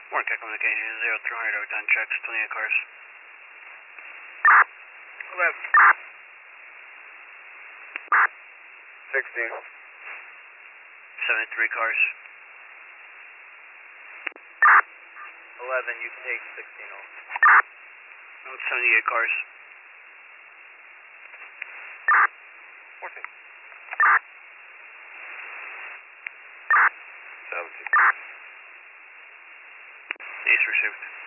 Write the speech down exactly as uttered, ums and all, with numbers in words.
Warren Tech Communication, zero three hundred overtime checks, twenty-eight cars. eleven. sixteen. seventy-three cars. eleven, you can take sixteen off. seventy-eight cars. fourteen. seventeen. East received.